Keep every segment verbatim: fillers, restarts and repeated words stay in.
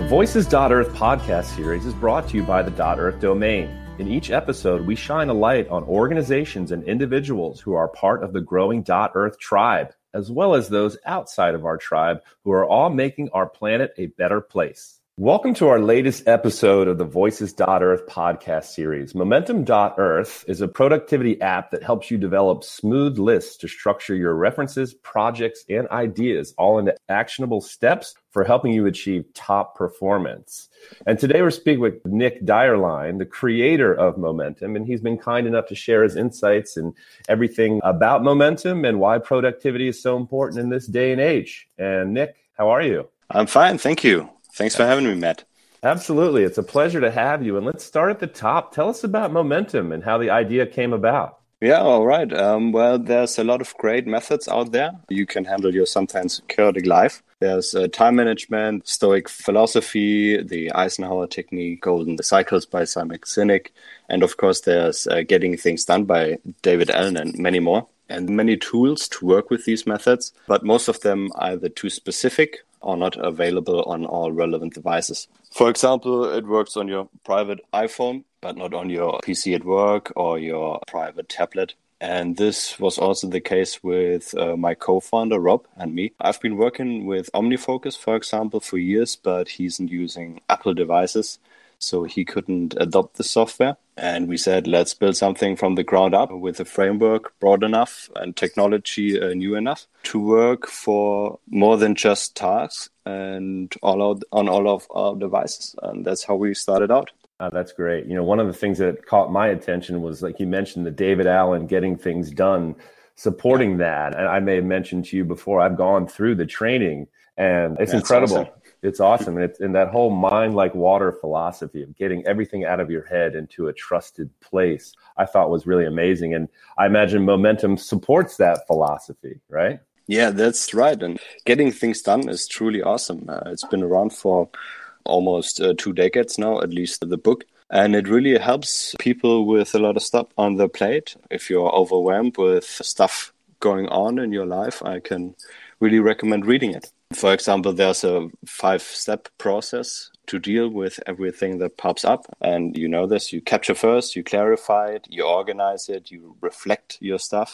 Voices dot earth podcast series is brought to you by the .earth domain. In each episode, we shine a light on organizations and individuals who are part of the growing .earth tribe, as well as those outside of our tribe who are all making our planet a better place. Welcome to our latest episode of the Voices dot earth podcast series. Momentum dot earth is a productivity app that helps you develop smooth lists to structure your references, projects, and ideas all into actionable steps for helping you achieve top performance. And today we're speaking with Nick Dierlein, the creator of Momentum, and he's been kind enough to share his insights and everything about Momentum and why productivity is so important in this day and age. And Nick, how are you? I'm fine, thank you. Thanks for having me, Matt. Absolutely. It's a pleasure to have you. And let's start at the top. Tell us about Momentum and how the idea came about. Yeah, all right. Um, well, there's a lot of great methods out there. You can handle your sometimes chaotic life. There's uh, time management, Stoic philosophy, the Eisenhower technique, Golden Cycles by Simon Sinek. And of course, there's uh, Getting Things Done by David Allen and many more. And many tools to work with these methods, but most of them are either too specific or not available on all relevant devices. For example, it works on your private iPhone, but not on your P C at work or your private tablet. And this was also the case with uh, my co-founder, Rob, and me. I've been working with OmniFocus, for example, for years, but he's using Apple devices, so he couldn't adopt the software. And we said, let's build something from the ground up with a framework broad enough and technology uh, new enough to work for more than just tasks and all out on all of our devices. And that's how we started out. Oh, that's great. You know, one of the things that caught my attention was, like you mentioned, the David Allen Getting Things Done, supporting yeah. that. And I may have mentioned to you before, I've gone through the training and it's that's incredible. Awesome. It's awesome. And it's in that whole mind like water philosophy of getting everything out of your head into a trusted place, I thought was really amazing. And I imagine Momentum supports that philosophy, right? Yeah, that's right. And Getting Things Done is truly awesome. Uh, it's been around for almost uh, two decades now, at least the book. And it really helps people with a lot of stuff on their plate. If you're overwhelmed with stuff going on in your life, I can really recommend reading it. For example, there's a five-step process to deal with everything that pops up. And you know this, you capture first, you clarify it, you organize it, you reflect your stuff,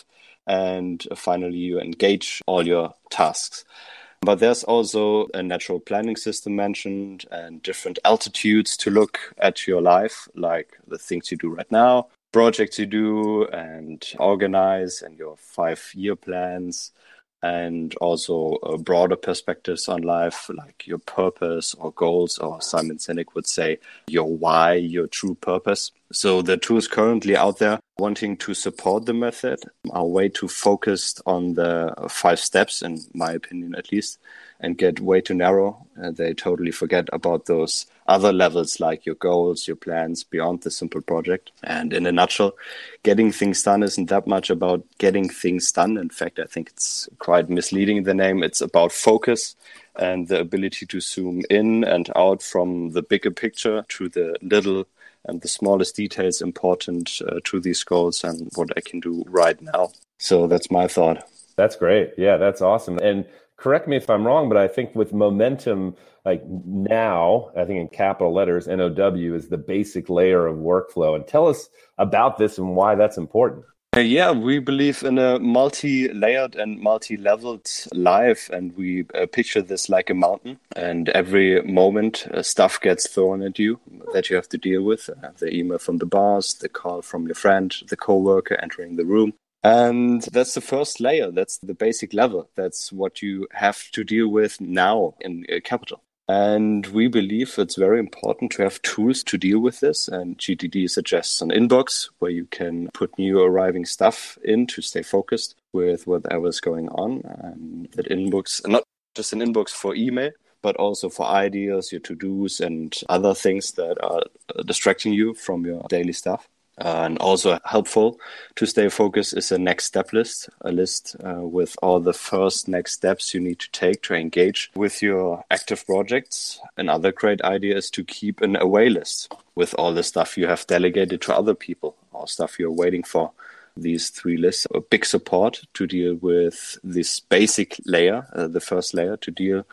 and finally you engage all your tasks. But there's also a natural planning system mentioned and different altitudes to look at your life, like the things you do right now, projects you do and organize, and your five-year plans. And also uh, broader perspectives on life, like your purpose or goals, or Simon Sinek would say, your why, your true purpose. So the tools currently out there wanting to support the method are way too focused on the five steps, in my opinion at least, and get way too narrow. Uh, they totally forget about those other levels like your goals, your plans beyond the simple project. And in a nutshell, getting things done isn't that much about getting things done. In fact, I think it's quite misleading, the name. It's about focus and the ability to zoom in and out from the bigger picture to the little and the smallest details important uh, to these goals and what I can do right now. So that's my thought. That's great. Yeah, that's awesome. And correct me if I'm wrong, but I think with Momentum, like now, I think in capital letters, N O W is the basic layer of workflow. And tell us about this and why that's important. Uh, yeah, we believe in a multi-layered and multi-leveled life, and we uh, picture this like a mountain. And every moment, uh, stuff gets thrown at you that you have to deal with. Uh, the email from the boss, the call from your friend, the coworker entering the room. And that's the first layer. That's the basic level. That's what you have to deal with now in uh, Capital. And we believe it's very important to have tools to deal with this. And G T D suggests an inbox where you can put new arriving stuff in to stay focused with whatever's going on. And that inbox, not just an inbox for email, but also for ideas, your to-dos, and other things that are distracting you from your daily stuff. Uh, and also helpful to stay focused is a next step list, a list uh, with all the first next steps you need to take to engage with your active projects. Another great idea is to keep an away list with all the stuff you have delegated to other people or stuff you're waiting for. These three lists are a big support to deal with this basic layer, uh, the first layer, to deal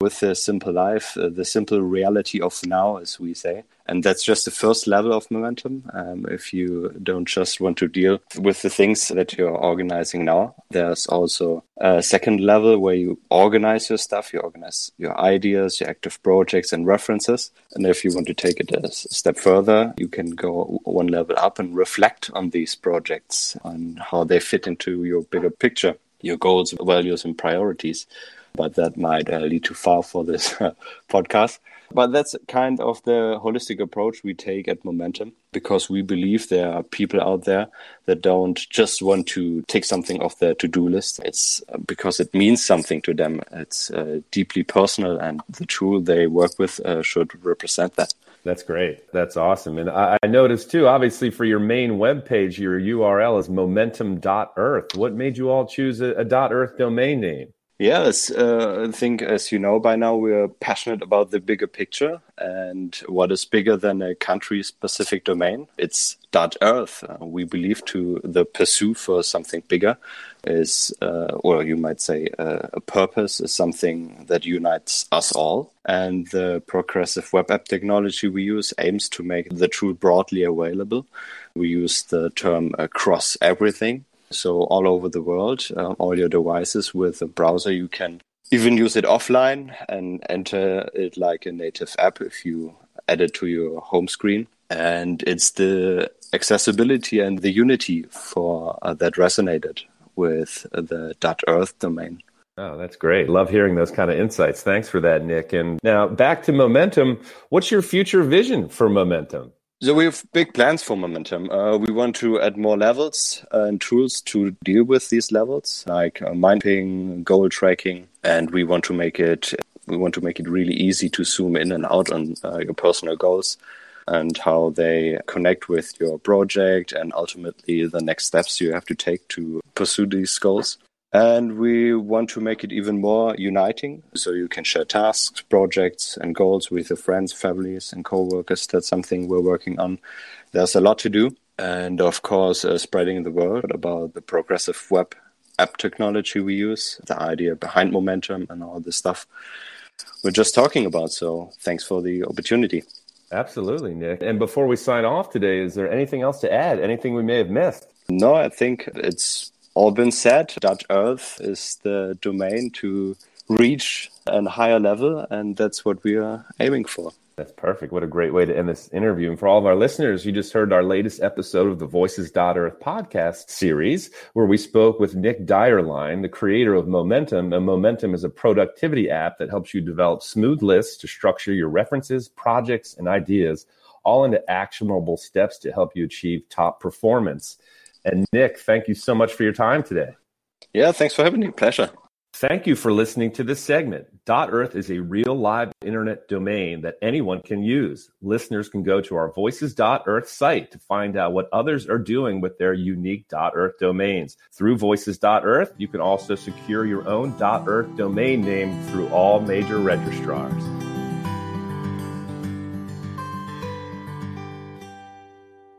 with the simple life, uh, the simple reality of now, as we say. And that's just the first level of momentum. Um, if you don't just want to deal with the things that you're organizing now, there's also a second level where you organize your stuff, you organize your ideas, your active projects and references. And if you want to take it a step further, you can go one level up and reflect on these projects, on how they fit into your bigger picture, your goals, values, and priorities. But that might uh, lead too far for this uh, podcast. But that's kind of the holistic approach we take at Momentum, because we believe there are people out there that don't just want to take something off their to-do list. It's because it means something to them. It's uh, deeply personal, and the tool they work with uh, should represent that. That's great. That's awesome. And I, I noticed too, obviously for your main webpage, your U R L is momentum dot earth. What made you all choose a, a .earth domain name? Yes, uh, I think, as you know by now, we're passionate about the bigger picture, and what is bigger than a country-specific domain? It's .earth. Uh, we believe to the pursuit for something bigger is, uh, or you might say, uh, a purpose is something that unites us all. And the progressive web app technology we use aims to make the tool broadly available. We use the term across everything. So all over the world, uh, all your devices with a browser, you can even use it offline and enter it like a native app if you add it to your home screen. And it's the accessibility and the unity for uh, that resonated with the .earth domain. Oh, that's great. Love hearing those kind of insights. Thanks for that, Nick. And now back to Momentum. What's your future vision for Momentum? So we have big plans for Momentum. Uh, we want to add more levels uh, and tools to deal with these levels, like uh, mind mapping, goal tracking, and we want to make it. We want to make it really easy to zoom in and out on uh, your personal goals and how they connect with your project, and ultimately the next steps you have to take to pursue these goals. And we want to make it even more uniting, so you can share tasks, projects, and goals with your friends, families, and co-workers. That's something we're working on. There's a lot to do. And of course, uh, spreading the word about the progressive web app technology we use, the idea behind Momentum, and all the stuff we're just talking about. So thanks for the opportunity. Absolutely, Nick. And before we sign off today, is there anything else to add? Anything we may have missed? No, I think it's all been said. .earth is the domain to reach a higher level, and that's what we are aiming for. That's perfect. What a great way to end this interview. And for all of our listeners, you just heard our latest episode of the Voices dot earth podcast series, where we spoke with Nick Dierlein, the creator of Momentum. And Momentum is a productivity app that helps you develop smooth lists to structure your references, projects, and ideas, all into actionable steps to help you achieve top performance. And Nick, thank you so much for your time today. Yeah, thanks for having me. Pleasure. Thank you for listening to this segment. .earth is a real live internet domain that anyone can use. Listeners can go to our Voices dot earth site to find out what others are doing with their unique .earth domains. Through Voices dot earth, you can also secure your own .earth domain name through all major registrars.